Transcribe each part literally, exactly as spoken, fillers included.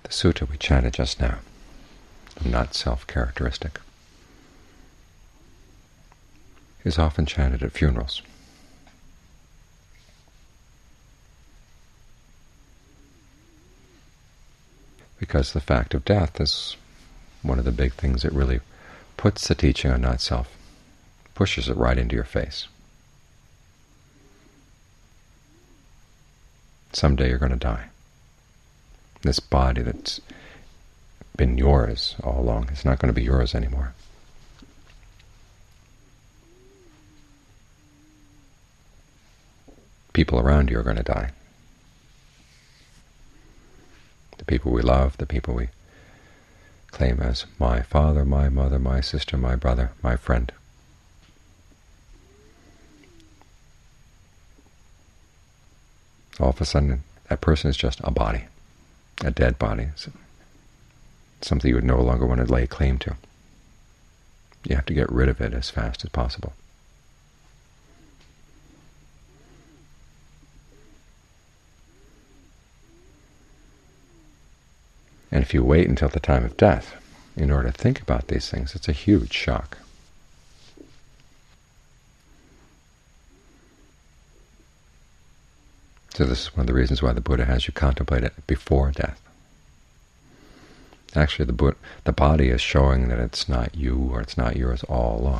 The sutta we chanted just now, not self-characteristic, is often chanted at funerals. Because the fact of death is one of the big things that really puts the teaching on not-self, pushes it right into your face. Someday you're going to die. This body that's been yours all along is not going to be yours anymore. People around you are going to die. The people we love, the people we claim as my father, my mother, my sister, my brother, my friend. All of a sudden, that person is just a body, a dead body, something you would no longer want to lay claim to. You have to get rid of it as fast as possible. And if you wait until the time of death in order to think about these things, it's a huge shock. So this is one of the reasons why the Buddha has you contemplate it before death. Actually, the, Buddha, the body is showing that it's not you or it's not yours all along.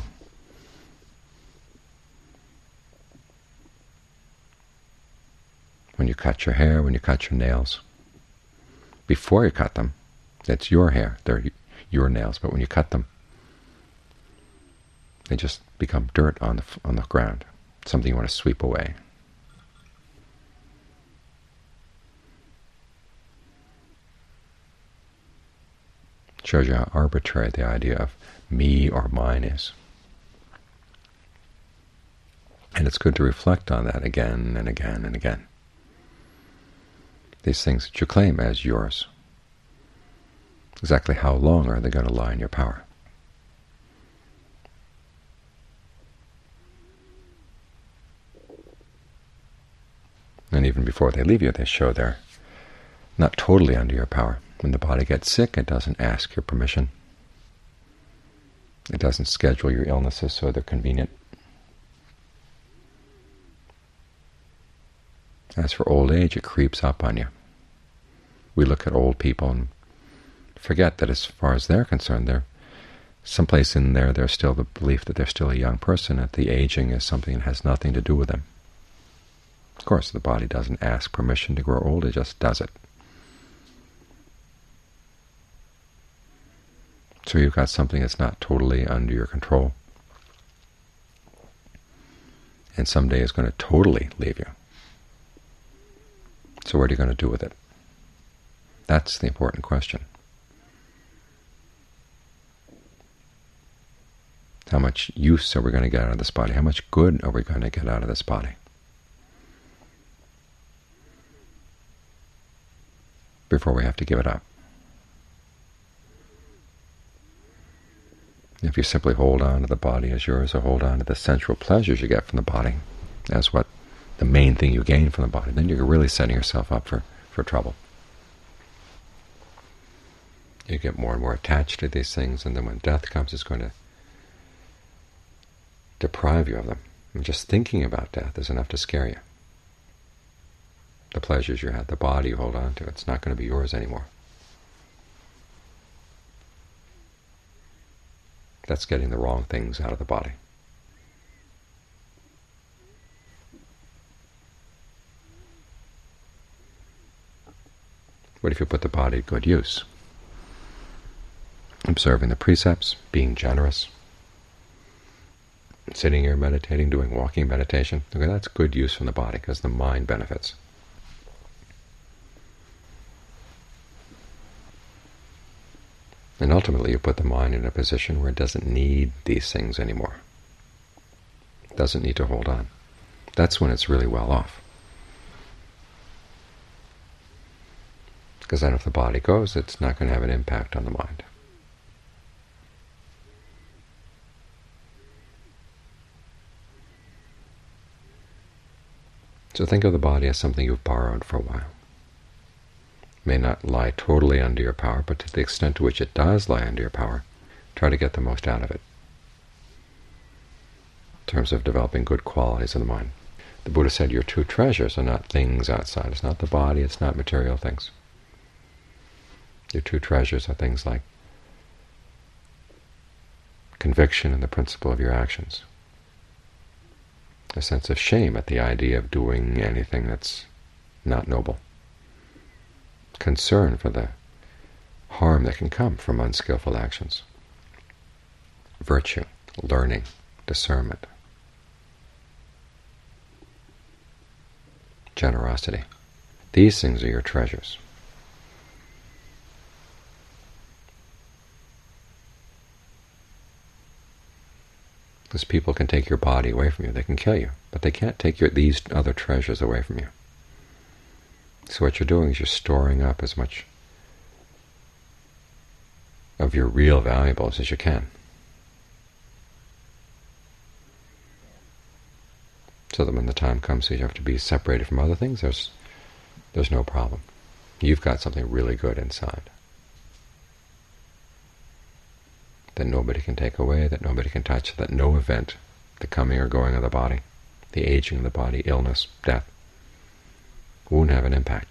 When you cut your hair, when you cut your nails, before you cut them, it's your hair, they're your nails, but when you cut them, they just become dirt on the, on the ground, something you want to sweep away. It shows you how arbitrary the idea of me or mine is. And it's good to reflect on that again and again and again. These things that you claim as yours, exactly how long are they going to lie in your power? And even before they leave you, they show they're not totally under your power. When the body gets sick, it doesn't ask your permission. It doesn't schedule your illnesses so they're convenient. As for old age, it creeps up on you. We look at old people and forget that as far as they're concerned, they're someplace in there, there's still the belief that they're still a young person, that the aging is something that has nothing to do with them. Of course, the body doesn't ask permission to grow old, it just does it. So you've got something that's not totally under your control, and someday is going to totally leave you. So what are you going to do with it? That's the important question. How much use are we going to get out of this body? How much good are we going to get out of this body? Before we have to give it up. If you simply hold on to the body as yours, or hold on to the sensual pleasures you get from the body as what the main thing you gain from the body, then you're really setting yourself up for, for trouble. You get more and more attached to these things, and then when death comes, it's going to deprive you of them. And just thinking about death is enough to scare you. The pleasures you had, the body you hold on to, it's not going to be yours anymore. That's getting the wrong things out of the body. What if you put the body to good use? Observing the precepts, being generous, sitting here meditating, doing walking meditation. Okay, that's good use from the body because the mind benefits. And ultimately you put the mind in a position where it doesn't need these things anymore. It doesn't need to hold on. That's when it's really well off. Because then if the body goes, it's not going to have an impact on the mind. So think of the body as something you've borrowed for a while. may not lie totally under your power, but to the extent to which it does lie under your power, try to get the most out of it in terms of developing good qualities of the mind. The Buddha said your true treasures are not things outside. It's not the body, it's not material things. Your true treasures are things like conviction in the principle of your actions, a sense of shame at the idea of doing anything that's not noble, concern for the harm that can come from unskillful actions, virtue, learning, discernment, generosity. These things are your treasures. Because people can take your body away from you, they can kill you, but they can't take your, these other treasures away from you. So what you're doing is you're storing up as much of your real valuables as you can, so that when the time comes that you have to be separated from other things, there's there's no problem. You've got something really good inside that nobody can take away, that nobody can touch, that no event, the coming or going of the body, the aging of the body, illness, death, won't have an impact.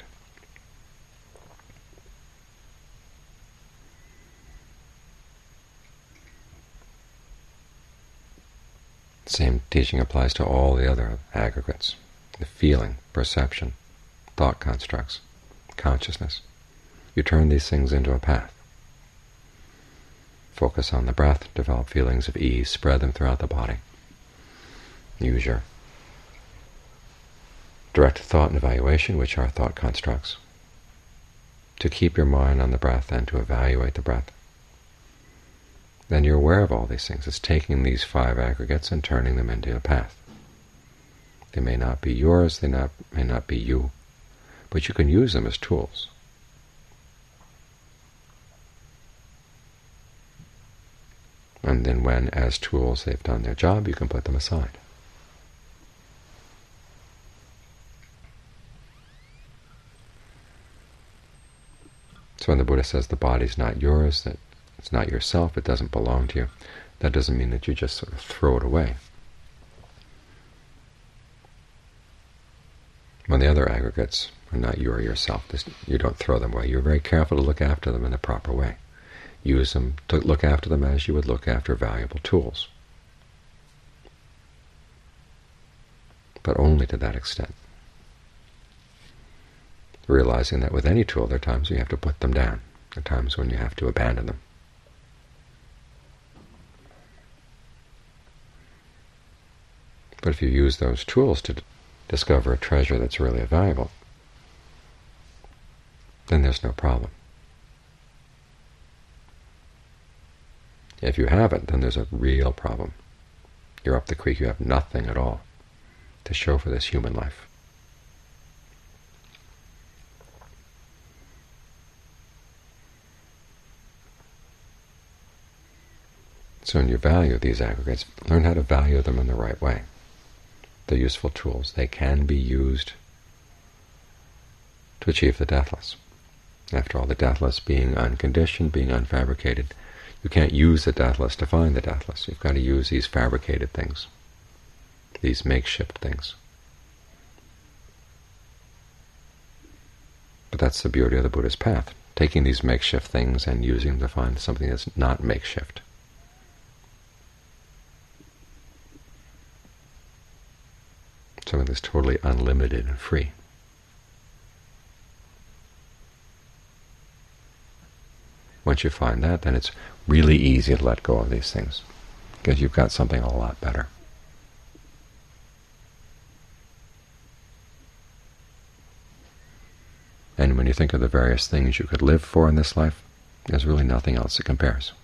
The same teaching applies to all the other aggregates, the feeling, perception, thought constructs, consciousness. You turn these things into a path. Focus on the breath, develop feelings of ease, spread them throughout the body. Use your direct thought and evaluation, which are thought constructs, to keep your mind on the breath and to evaluate the breath. Then you're aware of all these things. It's taking these five aggregates and turning them into a path. They may not be yours, they not, may not be you, but you can use them as tools. And then when, as tools, they've done their job, you can put them aside. So when the Buddha says the body's not yours, that it's not yourself, it doesn't belong to you, that doesn't mean that you just sort of throw it away. When the other aggregates are not you or yourself, you don't throw them away. You're very careful to look after them in the proper way. Use them to look after them as you would look after valuable tools, but only to that extent. Realizing that with any tool, there are times when you have to put them down, there are times when you have to abandon them. But if you use those tools to discover a treasure that's really valuable, then there's no problem. If you haven't, then there's a real problem. You're up the creek, you have nothing at all to show for this human life. So when you value these aggregates, learn how to value them in the right way. They're useful tools. They can be used to achieve the deathless. After all, the deathless being unconditioned, being unfabricated, you can't use the deathless to find the deathless. You've got to use these fabricated things, these makeshift things. But that's the beauty of the Buddha's path, taking these makeshift things and using them to find something that's not makeshift. Something that's totally unlimited and free. Once you find that, then it's really easy to let go of these things, because you've got something a lot better. And when you think of the various things you could live for in this life, there's really nothing else that compares.